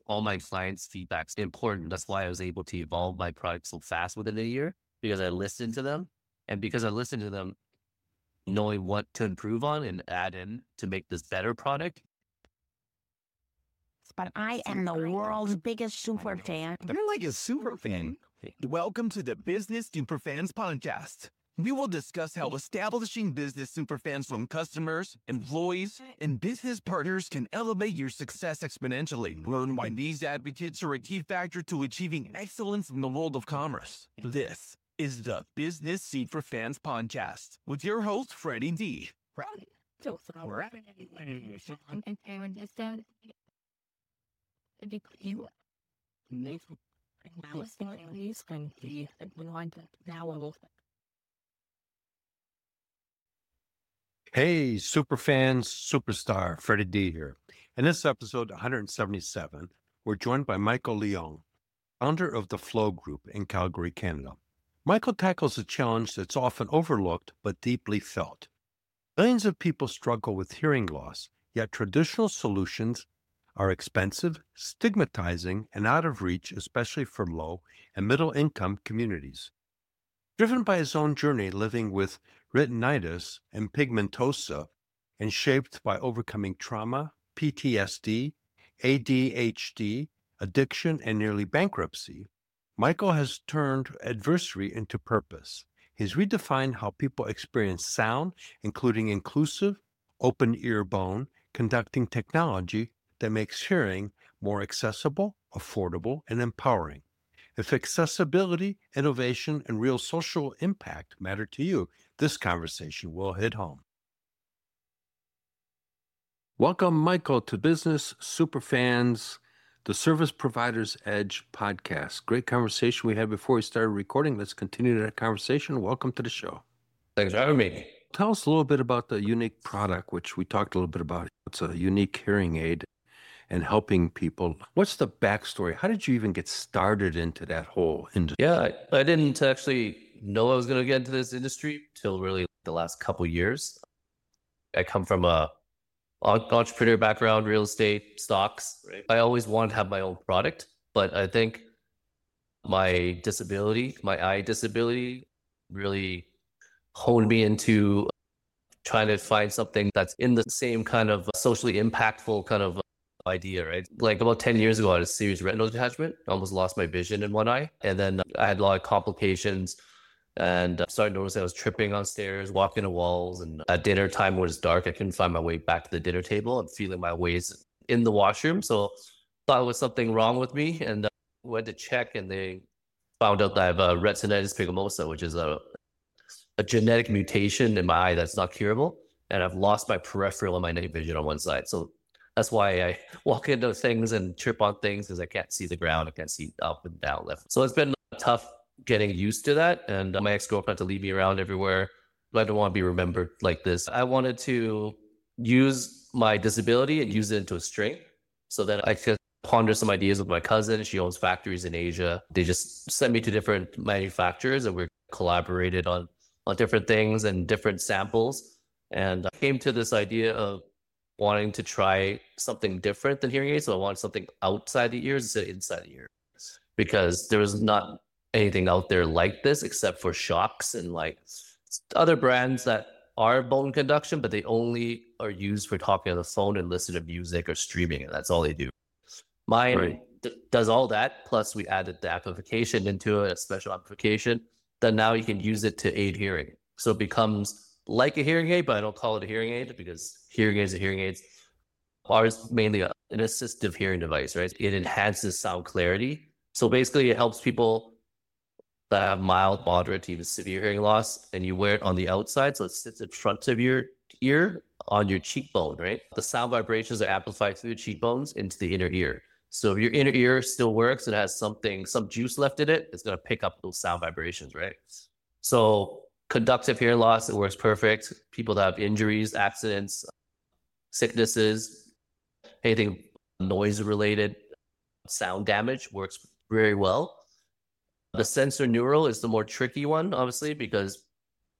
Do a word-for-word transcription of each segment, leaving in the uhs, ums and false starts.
all my clients' feedback's important. That's why I was able to evolve my product so fast within a year, because I listened to them. And because I listened to them, knowing what to improve on and add in to make this better product. But I am the world's biggest super fan. You're like a super fan. Welcome to the Business Superfans Podcast. We will discuss how establishing business superfans from customers, employees, and business partners can elevate your success exponentially. Learn why these advocates are a key factor to achieving excellence in the world of commerce. This is the Business Superfans Podcast with your host, Freddie D. Hey, superfans, superstar, Freddie D here. In this episode one hundred seventy-seven, we're joined by Michael Leung, founder of the Flow Group in Calgary, Canada. Michael tackles a challenge that's often overlooked but deeply felt. Millions of people struggle with hearing loss, yet traditional solutions are expensive, stigmatizing, and out of reach, especially for low and middle-income communities. Driven by his own journey living with retinitis and pigmentosa, and shaped by overcoming trauma, P T S D, A D H D, addiction, and nearly bankruptcy, Michael has turned adversity into purpose. He's redefined how people experience sound, including inclusive, open ear bone, conducting technology that makes hearing more accessible, affordable, and empowering. If accessibility, innovation, and real social impact matter to you, this conversation will hit home. Welcome, Michael, to Business Superfans, the Service Provider's Edge podcast. Great conversation we had before we started recording. Let's continue that conversation. Welcome to the show. Thanks for having me. Tell us a little bit about the unique product, which we talked a little bit about. It's a unique hearing aid and helping people. What's the backstory? How did you even get started into that whole industry? Yeah, I, I didn't actually know I was going to get into this industry till really the last couple of years. I come from a entrepreneur background, real estate, stocks. Right? I always wanted to have my own product, but I think my disability, my eye disability, really honed me into trying to find something that's in the same kind of socially impactful kind of idea, right? Like about ten years ago, I had a serious retinal detachment. I almost lost my vision in one eye. And then I had a lot of complications and started noticing I was tripping on stairs, walking to walls. And at dinner time when it was dark, I couldn't find my way back to the dinner table and feeling my ways in the washroom. So thought there was something wrong with me and uh, went to check and they found out that I have a retinitis pigmentosa, which is a, a genetic mutation in my eye that's not curable. And I've lost my peripheral and my night vision on one side. So that's why I walk into things and trip on things because I can't see the ground. I can't see up and down, left. So it's been tough getting used to that. And my ex-girlfriend had to leave me around everywhere. I don't want to be remembered like this. I wanted to use my disability and use it into a strength so that I could ponder some ideas with my cousin. She owns factories in Asia. They just sent me to different manufacturers and we collaborated on, on different things and different samples. And I came to this idea of wanting to try something different than hearing aids. So I wanted something outside the ears instead of inside the ears because there was not anything out there like this except for Shocks and like other brands that are bone conduction, but they only are used for talking on the phone and listen to music or streaming. And that's all they do. Mine right. d- does all that. Plus we added the amplification into it, a special amplification that now you can use it to aid hearing. So it becomes like a hearing aid, but I don't call it a hearing aid because hearing aids are hearing aids. Ours mainly a, an assistive hearing device, right? It enhances sound clarity. So basically it helps people that have mild, moderate, to even severe hearing loss, and you wear it on the outside. So it sits in front of your ear on your cheekbone, right? The sound vibrations are amplified through the cheekbones into the inner ear. So if your inner ear still works and has something, some juice left in it, it's going to pick up those sound vibrations, right? So conductive hearing loss, it works perfect. People that have injuries, accidents, sicknesses, anything noise related, sound damage works very well. The sensor neural is the more tricky one, obviously, because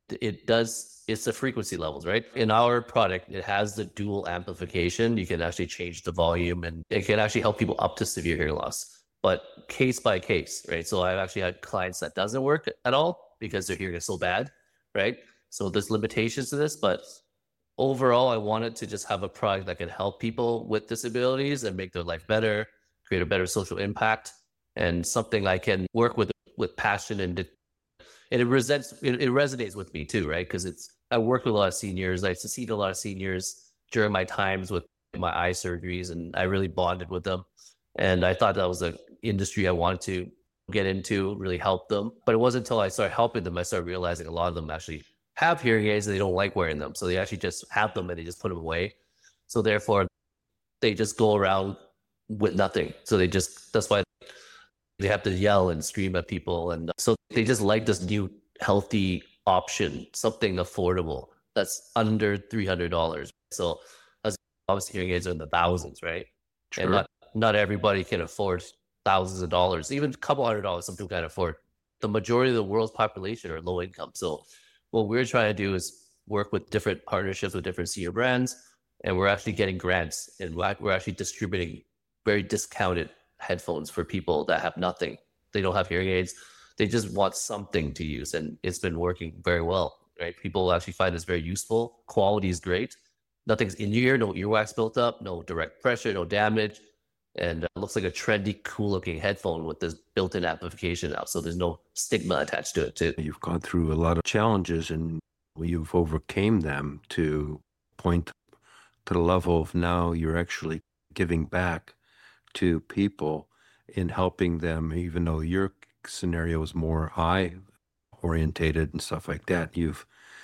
it does, it's the frequency levels, right? In our product, it has the dual amplification. You can actually change the volume and it can actually help people up to severe hearing loss, but case by case, right? So I've actually had clients that doesn't work at all because their hearing is so bad, right? So there's limitations to this, but overall, I wanted to just have a product that can help people with disabilities and make their life better, create a better social impact, and something I can work with with passion and and it resents it, it resonates with me too, right? Because it's I work with a lot of seniors. I see a lot of seniors during my times with my eye surgeries, and I really bonded with them. And I thought that was an industry I wanted to get into, really help them. But it wasn't until I started helping them, I started realizing a lot of them actually have hearing aids and they don't like wearing them. So they actually just have them and they just put them away. So therefore, they just go around with nothing. So they just, that's why they have to yell and scream at people. And so they just like this new healthy option, something affordable that's under three hundred dollars. So as obviously hearing aids are in the thousands, right? Sure. And not, not everybody can afford thousands of dollars, even a couple hundred dollars, some people can't afford. The majority of the world's population are low income. So what we're trying to do is work with different partnerships with different senior brands, and we're actually getting grants and we're actually distributing very discounted headphones for people that have nothing. They don't have hearing aids. They just want something to use, and it's been working very well, right? People actually find this very useful. Quality is great. Nothing's in your ear, no earwax built up, no direct pressure, no damage. And it looks like a trendy, cool looking headphone with this built-in amplification now. So there's no stigma attached to it too. You've gone through a lot of challenges and you've overcame them to point to the level of now you're actually giving back to people in helping them, even though your scenario is more eye orientated and stuff like that. You've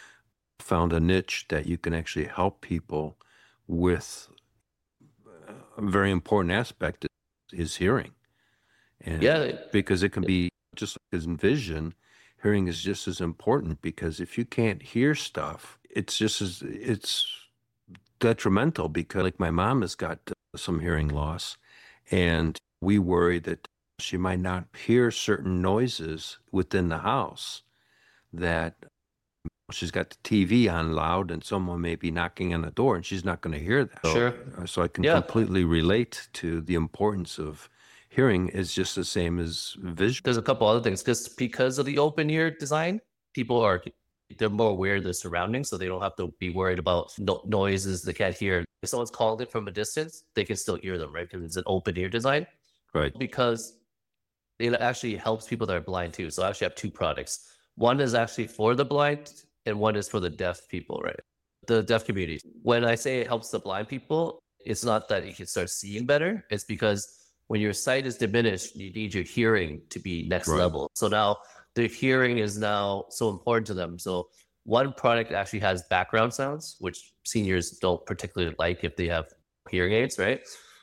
found a niche that you can actually help people with. A very important aspect is hearing. And Yeah. because it can be just like as in vision, hearing is just as important, because if you can't hear stuff, it's just as, it's detrimental, because like my mom has got uh, some hearing loss, and we worry that she might not hear certain noises within the house, that she's got the T V on loud and someone may be knocking on the door and she's not going to hear that. Sure. So, so I can Yeah. completely relate to the importance of hearing is just the same as vision. There's a couple other things. Just because of the open ear design, people are they're more aware of their surroundings, so they don't have to be worried about no- noises they can't hear. If someone's calling it from a distance, they can still hear them, right? Because it's an open ear design. Right. Because it actually helps people that are blind too. So I actually have two products. One is actually for the blind, and one is for the deaf people, right? The deaf community. When I say it helps the blind people, it's not that you can start seeing better. It's because when your sight is diminished, you need your hearing to be next Right. level. So now the hearing is now so important to them. So one product actually has background sounds, which seniors don't particularly like if they have hearing aids, right?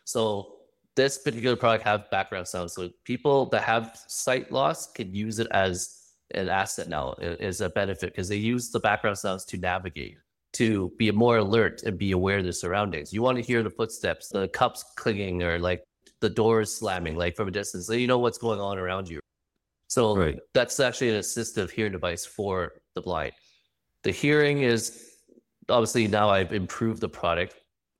So this particular product have background sounds. So people that have sight loss can use it as an asset now, is a benefit, because they use the background sounds to navigate, to be more alert and be aware of their surroundings. You want to hear the footsteps, the cups clicking, or like the doors slamming, like from a distance, so you know what's going on around you. So Right. that's actually an assistive hearing device for the blind. The hearing is obviously now I've improved the product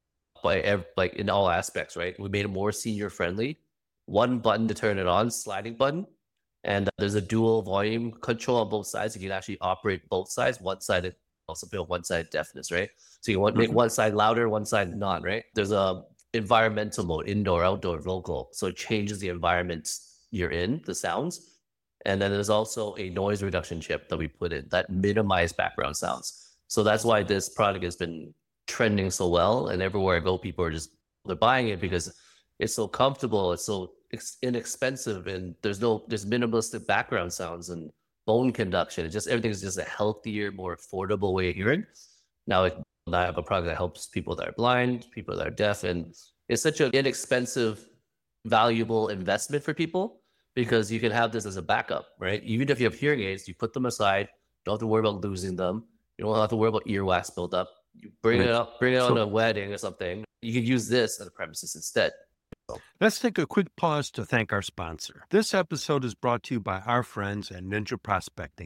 by ev- like in all aspects, right? We made it more senior friendly. One button to turn it on, sliding button. And uh, there's a dual volume control on both sides. You can actually operate both sides. One side also build one side deafness, right? So you want to make Mhm. one side louder, one side not, right? There's a environmental mode, indoor, outdoor, vocal. So it changes the environment you're in, the sounds. And then there's also a noise reduction chip that we put in that minimize background sounds. So that's why this product has been trending so well. And everywhere I go, people are just, they're buying it because it's so comfortable. It's so ex- inexpensive, and there's no, there's minimalistic background sounds and bone conduction. It just, everything's just a healthier, more affordable way of hearing. Now it, I have a product that helps people that are blind, people that are deaf, and it's such an inexpensive, valuable investment for people, because you can have this as a backup, right? Even if you have hearing aids, you put them aside, don't have to worry about losing them. You don't have to worry about earwax buildup. You bring Right. it up, bring it on So- a wedding or something. You can use this at the premises instead. Let's take a quick pause to thank our sponsor. This episode is brought to you by our friends at Ninja Prospecting.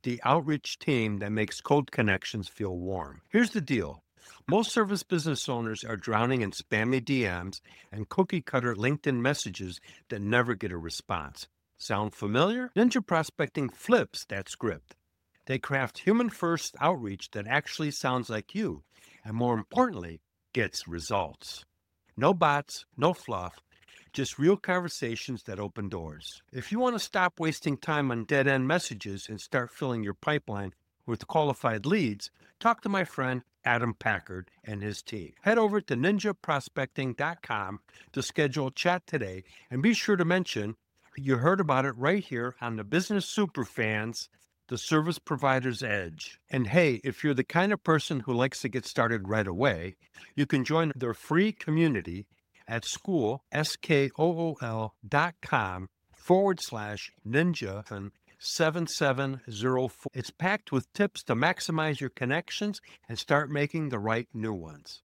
the outreach team that makes cold connections feel warm. Here's the deal. Most service business owners are drowning in spammy D Ms and cookie-cutter LinkedIn messages that never get a response. Sound familiar? Ninja Prospecting flips that script. They craft human-first outreach that actually sounds like you, and more importantly, gets results. No bots, no fluff, just real conversations that open doors. If you want to stop wasting time on dead-end messages and start filling your pipeline with qualified leads, talk to my friend Adam Packard and his team. Head over to ninja prospecting dot com to schedule a chat today, and be sure to mention you heard about it right here on the Business Superfans, the Service Provider's Edge. And hey, if you're the kind of person who likes to get started right away, you can join their free community at school, S-K-O-O-L dot com forward slash ninja and seven seven zero four. It's packed with tips to maximize your connections and start making the right new ones.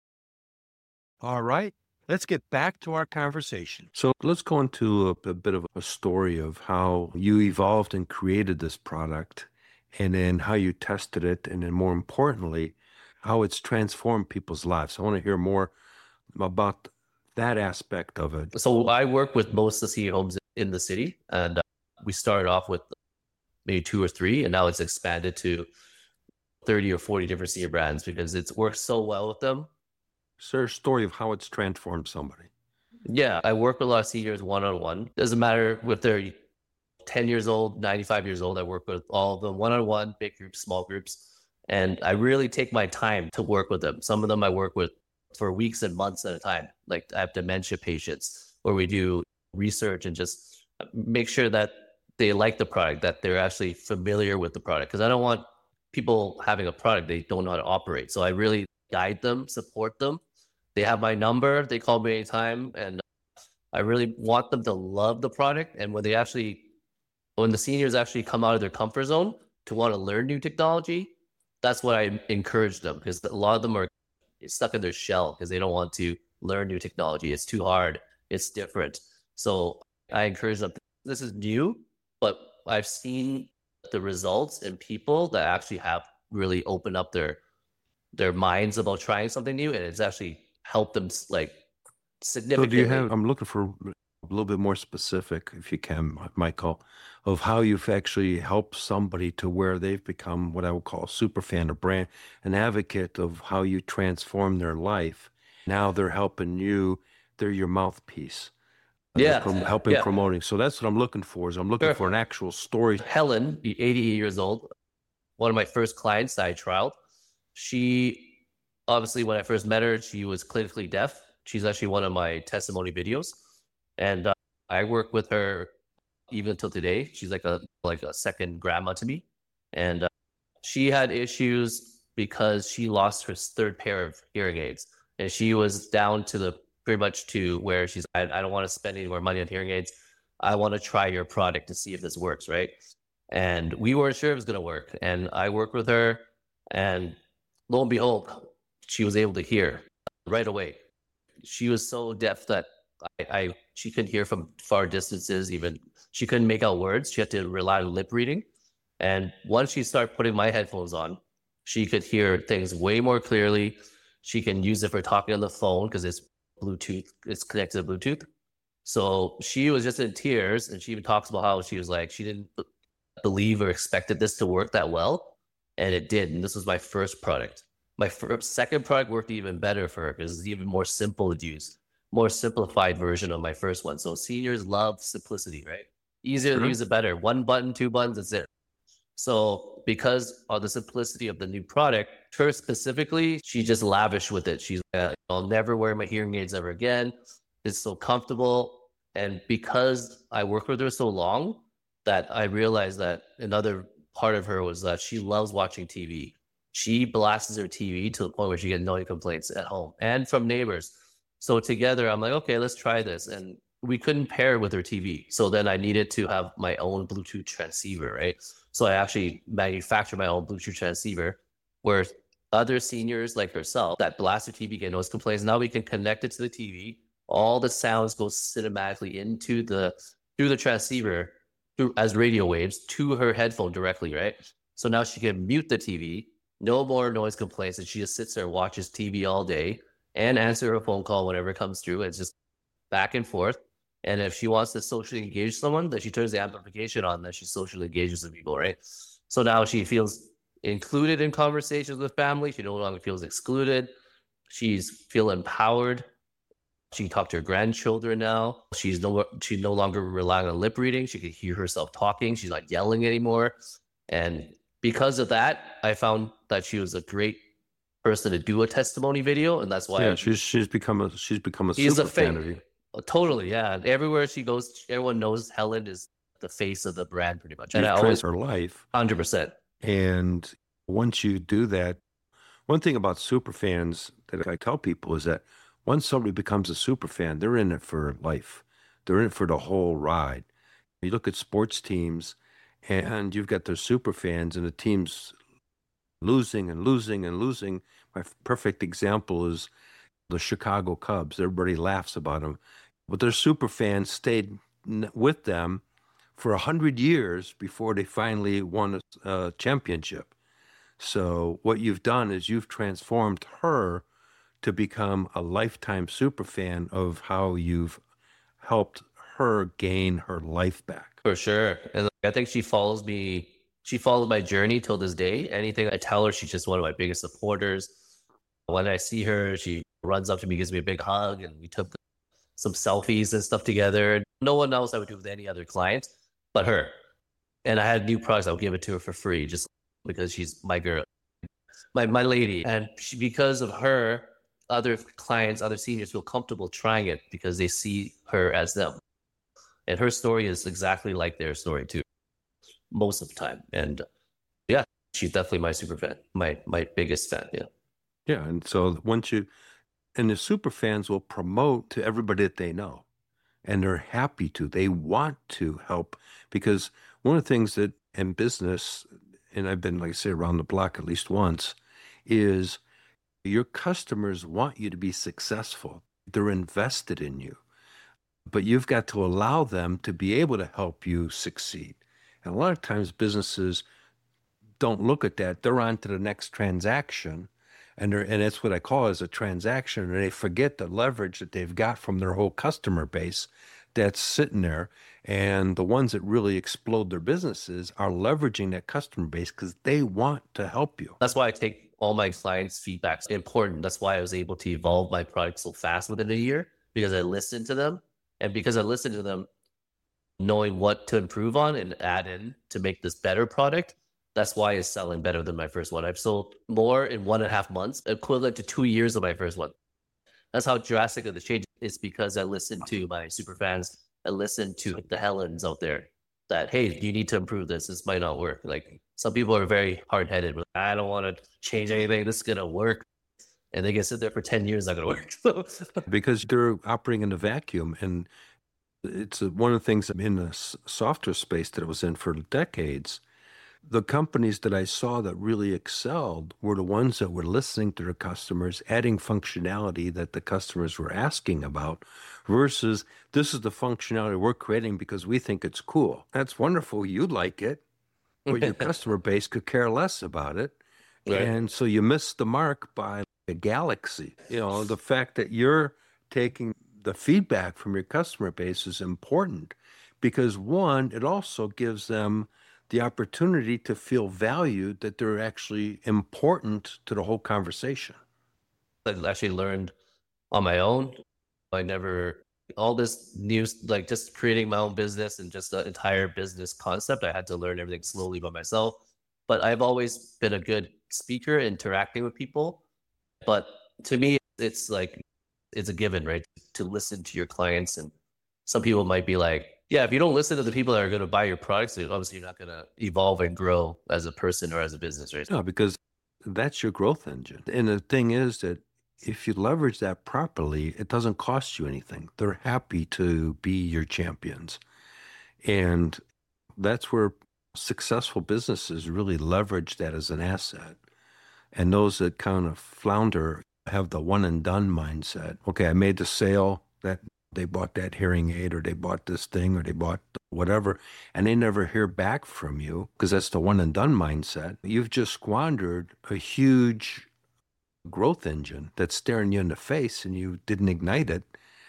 All right, let's get back to our conversation. So let's go into a, a bit of a story of how you evolved and created this product, and then how you tested it, and then more importantly, how it's transformed people's lives. I want to hear more about that aspect of it. So I work with most of the senior homes in the city, and uh, we started off with maybe two or three, and now it's expanded to thirty or forty different senior brands because it's worked so well with them. Is there a story of how it's transformed somebody? Yeah, I work with a lot of seniors one-on-one. Doesn't matter if they're ten years old, ninety-five years old. I work with all of them one-on-one, big groups, small groups. And I really take my time to work with them. Some of them I work with for weeks and months at a time. Like I have dementia patients where we do research and just make sure that they like the product, that they're actually familiar with the product. Because I don't want people having a product they don't know how to operate. So I really guide them, support them. They have my number. They call me anytime. And I really want them to love the product. And when they actually, when the seniors actually come out of their comfort zone to want to learn new technology, that's what I encourage them, because a lot of them are stuck in their shell because they don't want to learn new technology. It's too hard. It's different. So I encourage them. This is new, but I've seen the results in people that actually have really opened up their their minds about trying something new, and it's actually helped them like significantly. So do you have, I'm looking for a little bit more specific, if you can, Michael, of how you've actually helped somebody to where they've become what I would call a super fan, a brand, an advocate of how you transform their life. Now they're helping you. They're your mouthpiece. Yeah. Prom- helping yeah. promoting. So that's what I'm looking for, is I'm looking Sure. for an actual story. Helen, eighty-eight years old, one of my first clients that I trialed. She, obviously, when I first met her, she was clinically deaf. She's actually one of my testimony videos. And uh, I work with her even till today. She's like a like a second grandma to me. And uh, she had issues because she lost her third pair of hearing aids. And she was down to the pretty much to where she's, I, I don't want to spend any more money on hearing aids. I want to try your product to see if this works, right? And we weren't sure if it was going to work. And I worked with her, and lo and behold, she was able to hear right away. She was so deaf that I, I she couldn't hear from far distances. Even she couldn't make out words. She had to rely on lip reading. And once she started putting my headphones on, she could hear things way more clearly. She can use it for talking on the phone because it's Bluetooth. It's connected to Bluetooth. So she was just in tears, and she even talks about how she was like she didn't b- believe or expected this to work that well, and it did. And this was my first product. My first, second product worked even better for her because it's even more simple to use, more simplified version of my first one. So seniors love simplicity, right? Easier Sure. to use, it better. One button, two buttons, that's it. So because of the simplicity of the new product, her specifically, she just lavished with it. She's uh, I'll never wear my hearing aids ever again. It's so comfortable. And because I worked with her so long, that I realized that another part of her was that she loves watching T V. She blasts her T V to the point where she gets noise complaints at home and from neighbors. So together, I'm like, okay, let's try this. And we couldn't pair with her T V. So then I needed to have my own Bluetooth transceiver, right? So I actually manufactured my own Bluetooth transceiver where other seniors like herself that blast their T V get noise complaints. Now we can connect it to the T V. All the sounds go cinematically into the, through the transceiver, through as radio waves to her headphone directly, right? So now she can mute the T V, no more noise complaints, and she just sits there and watches T V all day and answer her phone call whenever it comes through. It's just back and forth. And if she wants to socially engage someone, then she turns the amplification on, that she socially engages with people, right? So now she feels included in conversations with family. She no longer feels excluded. She's feel empowered. She can talk to her grandchildren now. She's no she's no longer relying on lip reading. She can hear herself talking. She's not yelling anymore. And because of that, I found that she was a great person to do a testimony video, and that's why Yeah, I, she's she's become a she's become a she's super a fan fan. of you. Totally, yeah. Everywhere she goes, everyone knows Helen is the face of the brand, pretty much. And You've I always, changed her life. one hundred percent. And once you do that, one thing about super fans that I tell people is that once somebody becomes a super fan, they're in it for life. They're in it for the whole ride. You look at sports teams and you've got their super fans and the team's losing and losing and losing. My perfect example is the Chicago Cubs. Everybody laughs about them, but their super fans stayed n- with them for a hundred years before they finally won a uh, championship. So what you've done is you've transformed her to become a lifetime super fan of how you've helped her gain her life back. For sure. And I think she follows me. She followed my journey till this day. Anything I tell her, she's just one of my biggest supporters. When I see her, she runs up to me, gives me a big hug, and we took some selfies and stuff together. No one else I would do with any other client but her. And I had new products, I would give it to her for free just because she's my girl, my my lady. And she, because of her, other clients, other seniors feel comfortable trying it because they see her as them. And her story is exactly like their story too, most of the time. And yeah, she's definitely my super fan, my my biggest fan. Yeah. Yeah, and so once you, and the super fans will promote to everybody that they know, and they're happy to. They want to help because one of the things that in business, and I've been, like I say, around the block at least once, is your customers want you to be successful. They're invested in you, but you've got to allow them to be able to help you succeed. And a lot of times businesses don't look at that. They're on to the next transaction. And they're, and that's what I call as a transaction. And they forget the leverage that they've got from their whole customer base that's sitting there. And the ones that really explode their businesses are leveraging that customer base because they want to help you. That's why I take all my clients' feedback important. That's why I was able to evolve my product so fast within a year, because I listened to them. And because I listened to them, knowing what to improve on and add in to make this better product, that's why it's selling better than my first one. I've sold more in one and a half months, equivalent to two years of my first one. That's how drastic of the change is, because I listened to my super fans. I listened to the Helens out there that, hey, you need to improve this. This might not work. Like, some people are very hard-headed. I don't want to change anything. This is going to work. And they can sit there for ten years, not going to work. Because they're operating in a vacuum. And it's one of the things in the software space that I was in for decades. The companies that I saw that really excelled were the ones that were listening to their customers, adding functionality that the customers were asking about, versus this is the functionality we're creating because we think it's cool. That's wonderful. You like it, but your customer base could care less about it. Right. And so you missed the mark by a galaxy. You know, the fact that you're taking the feedback from your customer base is important because, one, it also gives them the opportunity to feel valued, that they're actually important to the whole conversation. I actually learned on my own. I never, all this new, like just creating my own business and just the entire business concept, I had to learn everything slowly by myself. But I've always been a good speaker, interacting with people. But to me, it's like, it's a given, right? To listen to your clients. And some people might be like, yeah, if you don't listen to the people that are going to buy your products, obviously you're not going to evolve and grow as a person or as a business, right? No, because that's your growth engine. And the thing is that if you leverage that properly, it doesn't cost you anything. They're happy to be your champions. And that's where successful businesses really leverage that as an asset. And those that kind of flounder have the one and done mindset. Okay, I made the sale. That they bought that hearing aid or they bought this thing or they bought whatever, and they never hear back from you because that's the one and done mindset. You've just squandered a huge growth engine that's staring you in the face and you didn't ignite it,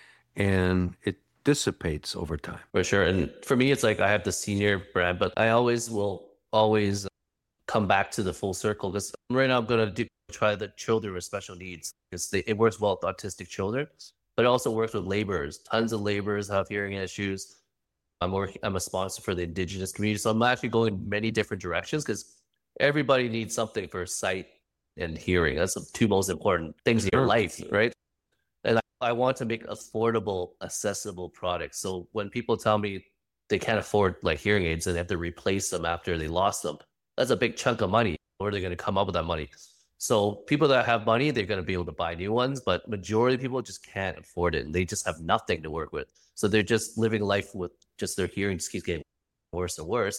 and it dissipates over time. For sure. And for me, it's like I have the senior brand, but I always will always come back to the full circle because right now I'm going to do try the children with special needs because it works well with autistic children, but it also works with laborers. Tons of laborers have hearing issues. I'm working, I'm a sponsor for the indigenous community. So I'm actually going many different directions because everybody needs something for sight and hearing. That's the two most important things in your life, right? And I, I want to make affordable, accessible products. So when people tell me they can't afford like hearing aids and they have to replace them after they lost them, that's a big chunk of money. Where are they going to come up with that money? So people that have money, they're going to be able to buy new ones, but majority of people just can't afford it and they just have nothing to work with. So they're just living life with just their hearing just keeps getting worse and worse.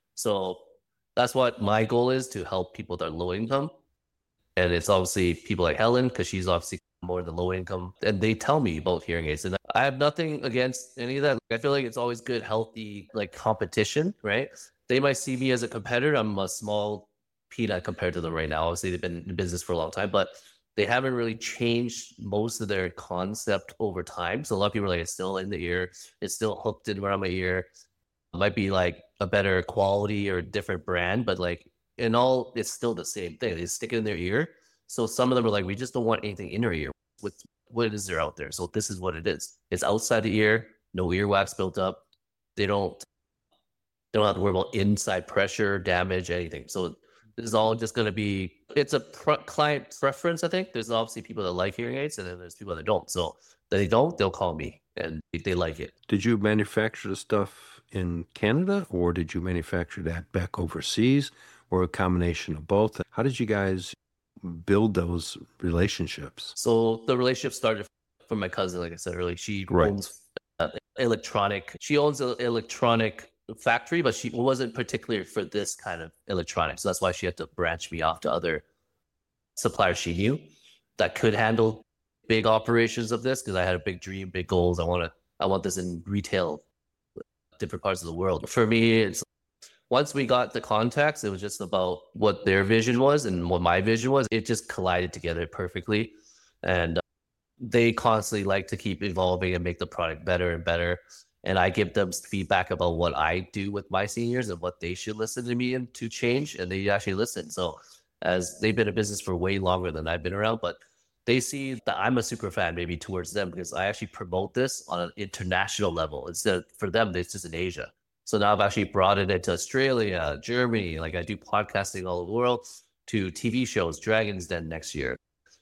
So that's what my goal is, to help people that are low income. And it's obviously people like Helen, because she's obviously more the low income, and they tell me about hearing aids. And I have nothing against any of that. I feel like it's always good, healthy, like competition, right? They might see me as a competitor. I'm a small peanut compared to them right now. Obviously, they've been in business for a long time, but they haven't really changed most of their concept over time. So a lot of people are like, it's still in the ear. It's still hooked in around my ear. It might be like a better quality or different brand, but like in all, it's still the same thing. They stick it in their ear. So some of them are like, we just don't want anything in our ear. With what is there out there? So this is what it is. It's outside the ear, no earwax built up. They don't, they don't have to worry about inside pressure, damage, anything. So this is all just going to be, it's a pr- client preference, I think. There's obviously people that like hearing aids and then there's people that don't. So that they don't, they'll call me and they like it. Did you manufacture the stuff in Canada or did you manufacture that back overseas or a combination of both? How did you guys build those relationships? So the relationship started from my cousin, like I said earlier. She Right. owns uh, electronic, she owns an electronic factory, but she wasn't particular for this kind of electronics. So that's why she had to branch me off to other suppliers she knew that could handle big operations of this, because I had a big dream, big goals. I want to, I want this in retail, different parts of the world. For me, it's once we got the contacts, it was just about what their vision was and what my vision was. It just collided together perfectly. And uh, they constantly like to keep evolving and make the product better and better. And I give them feedback about what I do with my seniors and what they should listen to me and to change. And they actually listen. So as they've been in business for way longer than I've been around, but they see that I'm a super fan maybe towards them because I actually promote this on an international level. Instead of, for them, it's just in Asia. So now I've actually brought it into Australia, Germany. Like I do podcasting all over the world, to T V shows, Dragon's Den next year.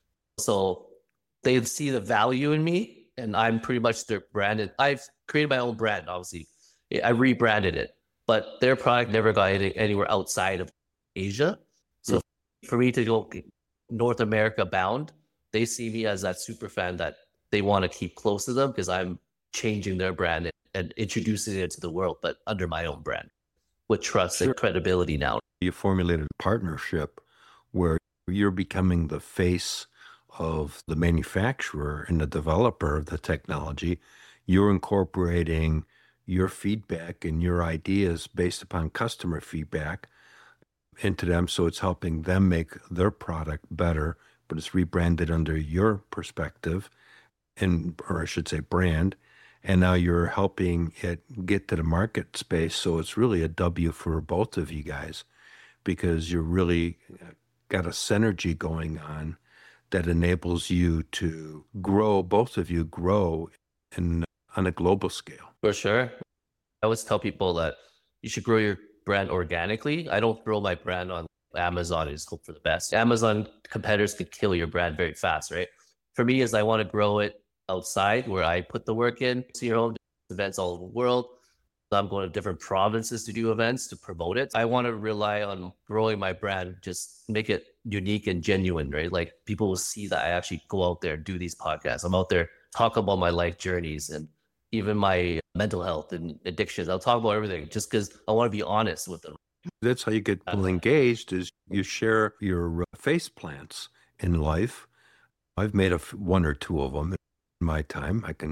So they see the value in me, and I'm pretty much their branded. I've created my own brand, obviously. I rebranded it, but their product never got any, anywhere outside of Asia. So mm. for me to go North America bound, they see me as that super fan that they want to keep close to them because I'm changing their brand and introducing it to the world, but under my own brand with trust sure. and credibility now. You formulated a partnership where you're becoming the face of the manufacturer and the developer of the technology. You're incorporating your feedback and your ideas based upon customer feedback into them. So it's helping them make their product better, but it's rebranded under your perspective and, or I should say brand. And now you're helping it get to the market space. So it's really a W for both of you guys because you're really got a synergy going on that enables you to grow, both of you grow in, on a global scale. For sure. I always tell people that you should grow your brand organically. I don't grow my brand on Amazon and just hope for the best. Amazon competitors could kill your brand very fast, right? For me, is I want to grow it outside where I put the work in, see your own events all over the world. I'm going to different provinces to do events to promote it. I want to rely on growing my brand, just make it unique and genuine, right? Like people will see that I actually go out there and do these podcasts. I'm out there talk about my life journeys and even my mental health and addictions. I'll talk about everything just because I want to be honest with them. That's how you get people engaged is you share your face plants in life. I've made a f- one or two of them. My time. I can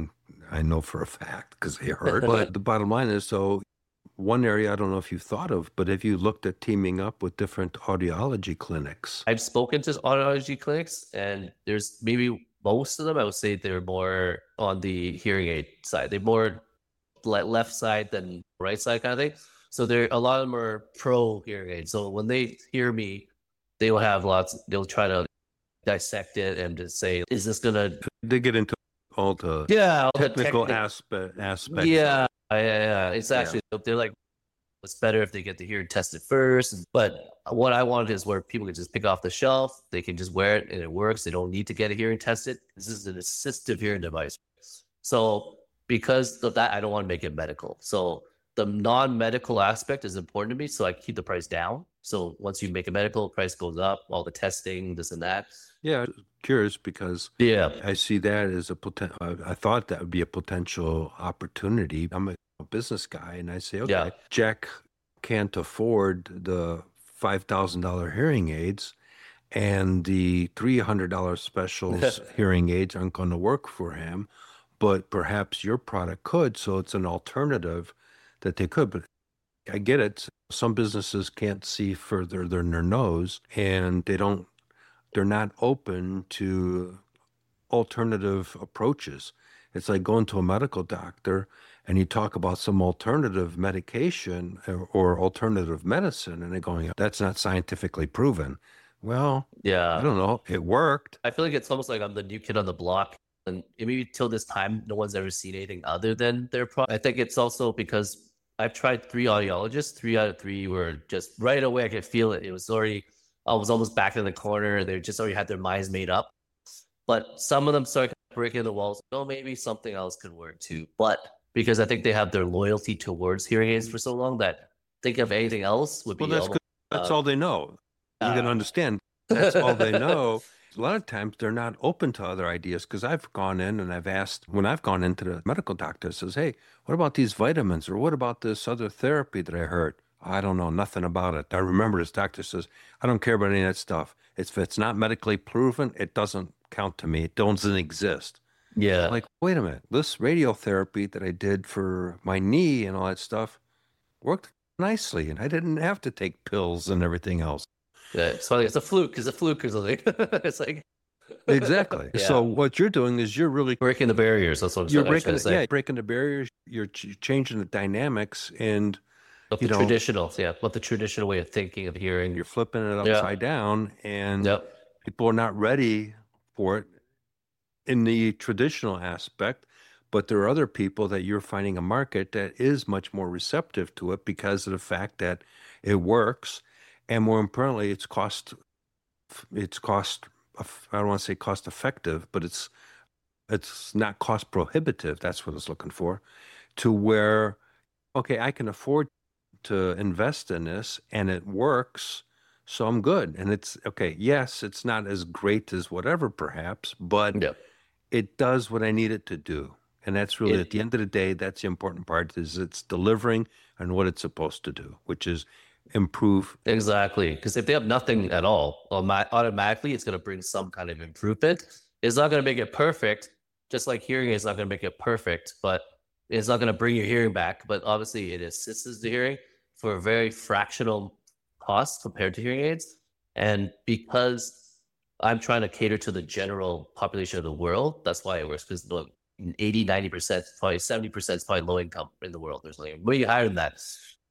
I know for a fact because they hurt. But the bottom line is, so one area I don't know if you've thought of, but have you looked at teaming up with different audiology clinics? I've spoken to audiology clinics, and there's maybe most of them, I would say they're more on the hearing aid side. They're more le- left side than right side kind of thing. So there, a lot of them are pro hearing aids. So when they hear me, they will have lots. They'll try to dissect it and just say, "Is this gonna?" They get into all the Yeah, all the technical technic- aspect aspects. Yeah, yeah, yeah. It's Yeah. actually they're like, it's better if they get the hearing tested first. But what I wanted is where people can just pick off the shelf, they can just wear it and it works. They don't need to get a hearing tested. This is an assistive hearing device. So because of that, I don't want to make it medical. So the non-medical aspect is important to me. So I keep the price down. So once you make it medical, price goes up, all the testing, this and that. Yeah, curious because Yeah. I see that as a potential. I thought that would be a potential opportunity. I'm a business guy, and I say, okay, Yeah. Jack can't afford the five thousand dollar hearing aids, and the three hundred dollar specials hearing aids aren't going to work for him, but perhaps your product could. So it's an alternative that they could. But I get it. Some businesses can't see further than their nose, and they don't. They're not open to alternative approaches. It's like going to a medical doctor and you talk about some alternative medication or, or alternative medicine, and they're going, that's not scientifically proven. Well, Yeah. I don't know. It worked. I feel like it's almost like I'm the new kid on the block. And maybe till this time, no one's ever seen anything other than their product. I think it's also because I've tried three audiologists. Three out of three were just right away. I could feel it. It was already, I was almost back in the corner. They just already had their minds made up. But some of them started breaking the walls. Oh, maybe something else could work too. But because I think they have their loyalty towards hearing aids for so long that think of anything else would be. Well, that's almost, good. That's uh, all they know. You can uh, understand. That's all they know. A lot of times they're not open to other ideas because I've gone in and I've asked, when I've gone into the medical doctor, says, hey, what about these vitamins? Or what about this other therapy that I heard? I don't know nothing about it. I remember this doctor says, I don't care about any of that stuff. If it's not medically proven, it doesn't count to me. It doesn't exist. Yeah. Like, wait a minute, this radiotherapy that I did for my knee and all that stuff worked nicely, and I didn't have to take pills and everything else. Yeah, it's funny. It's a fluke. It's a fluke or something. It's like Exactly. Yeah. So what you're doing is you're really breaking the barriers. That's what I'm you're trying breaking to the, say. yeah, breaking the barriers. You're ch- changing the dynamics, and Of the you know- traditional, yeah, what the traditional way of thinking of hearing. you're flipping it Yeah. upside down, and Yep. people are not ready for it in the traditional aspect. But there are other people that you're finding a market that is much more receptive to it because of the fact that it works, and more importantly, it's cost. It's cost. I don't want to say cost effective, but it's it's not cost prohibitive. That's what I was looking for, to where, okay, I can afford to invest in this, and it works, so I'm good. And it's okay. Yes, it's not as great as whatever, perhaps, but Yep. it does what I need it to do. And that's really, It- at the end of the day, that's the important part, is it's delivering on what it's supposed to do, which is improve. Exactly. Because if they have nothing at all, automa- automatically it's going to bring some kind of improvement. It's not going to make it perfect, just like hearing is not going to make it perfect, but it's not going to bring your hearing back. But obviously, it assists the hearing for a very fractional cost compared to hearing aids. And because I'm trying to cater to the general population of the world, that's why it works. Because eighty, ninety percent, probably seventy percent is probably low income in the world. There's like way higher than that.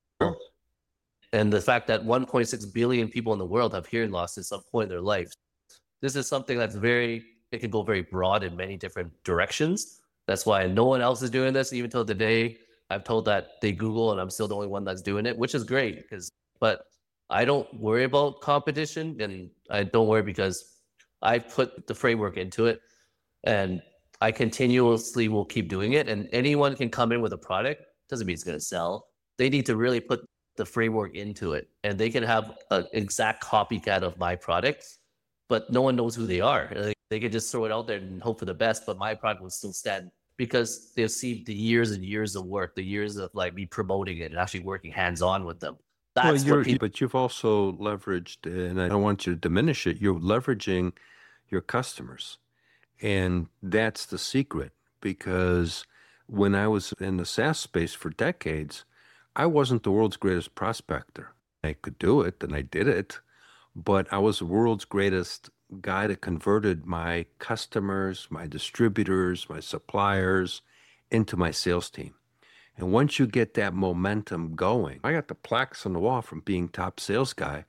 And the fact that one point six billion people in the world have hearing loss at some point in their life, this is something that's very, it can go very broad in many different directions. That's why no one else is doing this. Even till today, I've told that they Google and I'm still the only one that's doing it, which is great. Because, but I don't worry about competition, and I don't worry because I put the framework into it, and I continuously will keep doing it. And anyone can come in with a product. Doesn't mean it's going to sell. They need to really put the framework into it, and they can have an exact copycat of my product, but no one knows who they are. Like, they could just throw it out there and hope for the best, but my product will still stand because they've seen the years and years of work, the years of like me promoting it and actually working hands-on with them. Well, That's you're, what people. but you've also leveraged, and I don't want you to diminish it, you're leveraging your customers. And that's the secret, because when I was in the SaaS space for decades, I wasn't the world's greatest prospector. I could do it, and I did it, but I was the world's greatest guy that converted my customers, my distributors, my suppliers into my sales team. And once you get that momentum going, I got the plaques on the wall from being top sales guy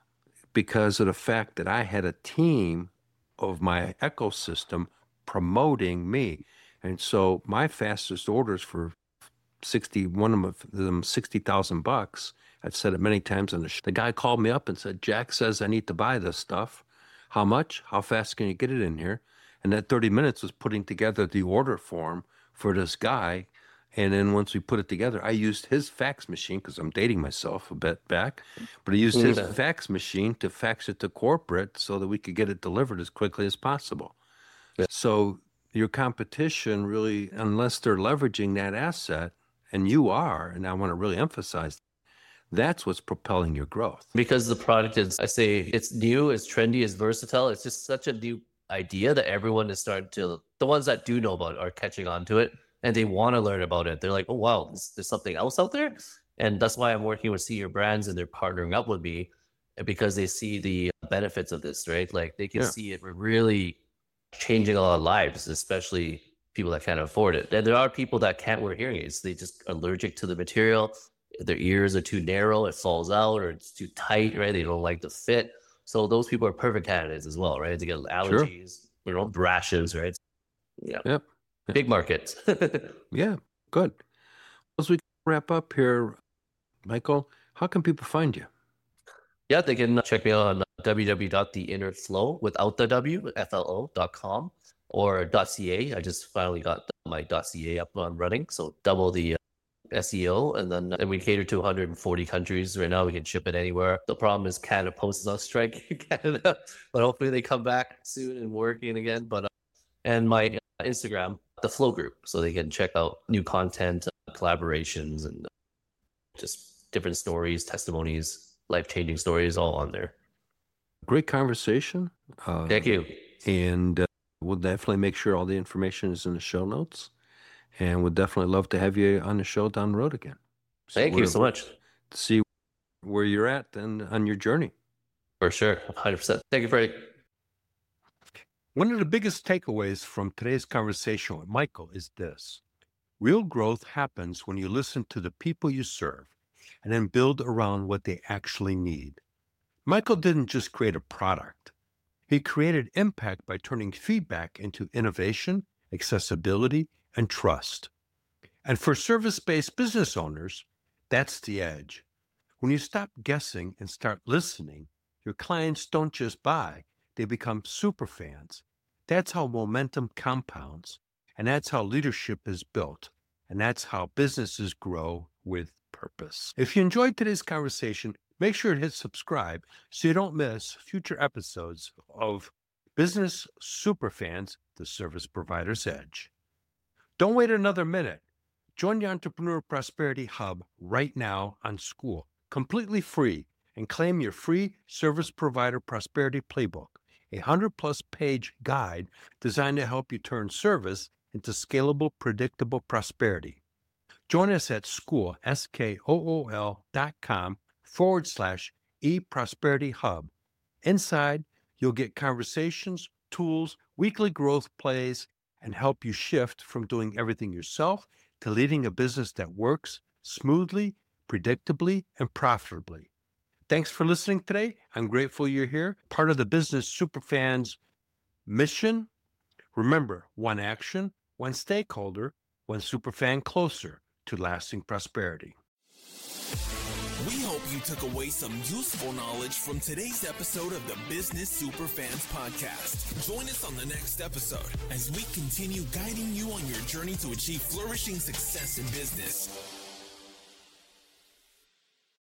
because of the fact that I had a team of my ecosystem promoting me. And so my fastest orders for sixty, one of them sixty thousand bucks, I've said it many times on the show. The guy called me up and said, Jack says I need to buy this stuff. How much? How fast can you get it in here? And that thirty minutes was putting together the order form for this guy. And then once we put it together, I used his fax machine, because I'm dating myself a bit back, but I used his Yeah. fax machine to fax it to corporate so that we could get it delivered as quickly as possible. Yeah. So your competition really, unless they're leveraging that asset, and you are, and I want to really emphasize, that's what's propelling your growth. Because the product is, I say, it's new, it's trendy, it's versatile. It's just such a new idea that everyone is starting to, the ones that do know about it are catching on to it, and they want to learn about it. They're like, oh, wow, there's, there's something else out there. And that's why I'm working with senior brands, and they're partnering up with me because they see the benefits of this, right? Like they can Yeah. see it really changing a lot of lives, especially people that can't afford it. And there are people that can't wear hearing aids. They just are allergic to the material. Their ears are too narrow, it falls out, or it's too tight, right? They don't like the fit. So those people are perfect candidates as well, right? To get allergies, you know, rashes, right? Yeah. Yep. Big market. Yeah, good. As we wrap up here, Michael, how can people find you? Yeah, they can check me out on w w w dot the inner flow without the W, F L O dot com or .ca. I just finally got my .ca up and running, so double the uh, S E O, and then and we cater to one hundred forty countries right now. We can ship it anywhere. The problem is Canada Post is on strike in Canada, but hopefully they come back soon and working again. But uh, and my uh, Instagram, the Flow Group, so they can check out new content, uh, collaborations, and uh, just different stories, testimonies, life-changing stories, all on there. Great conversation. Uh, Thank you. And uh, we'll definitely make sure all the information is in the show notes. And we'd definitely love to have you on the show down the road again. So Thank you we're- so much. To see where you're at and on your journey. For sure. one hundred percent. Thank you, Freddie. One of the biggest takeaways from today's conversation with Michael is this. Real growth happens when you listen to the people you serve and then build around what they actually need. Michael didn't just create a product. He created impact by turning feedback into innovation, accessibility, and trust. And for service-based business owners, that's the edge. When you stop guessing and start listening, your clients don't just buy, they become super fans. That's how momentum compounds, and that's how leadership is built, and that's how businesses grow with purpose. If you enjoyed today's conversation, make sure to hit subscribe so you don't miss future episodes of Business Superfans, the Service Provider's Edge. Don't wait another minute. Join the Entrepreneur Prosperity Hub right now on School, completely free, and claim your free Service Provider Prosperity Playbook, a one hundred plus page guide designed to help you turn service into scalable, predictable prosperity. Join us at school, S K O O L dot com forward slash e-prosperity hub. Inside, you'll get conversations, tools, weekly growth plays, and help you shift from doing everything yourself to leading a business that works smoothly, predictably, and profitably. Thanks for listening today. I'm grateful you're here, part of the Business Superfans mission. Remember, one action, one stakeholder, one superfan closer to lasting prosperity. We hope you took away some useful knowledge from today's episode of the Business Superfans podcast. Join us on the next episode as we continue guiding you on your journey to achieve flourishing success in business.